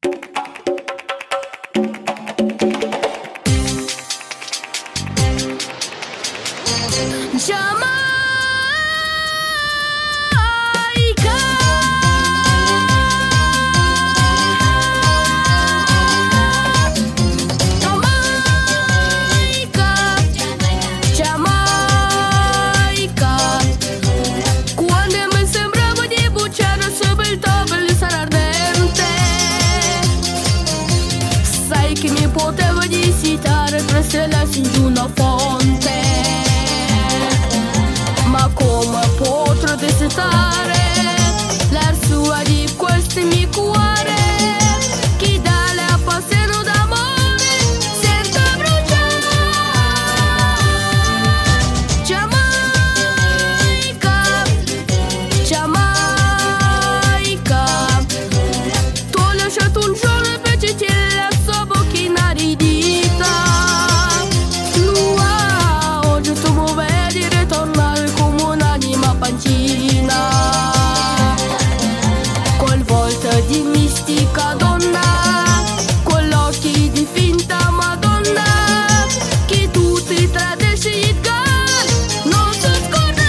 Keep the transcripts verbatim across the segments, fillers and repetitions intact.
Stelle di una fonte, ma come potrò desidderare la sua di questo mio cuore? Chi dà la passione d'amore sento bruciare. Giamaica, Giamaica, tu hai lasciato un giorno invece ti la sua bocchina ridita. Col volto di mistica donna, con occhi di finta Madonna, che tutti tradisci il gal, non si scorda.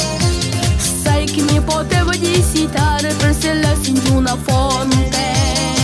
Sai che mi potevo visitare per stelle in una fonte,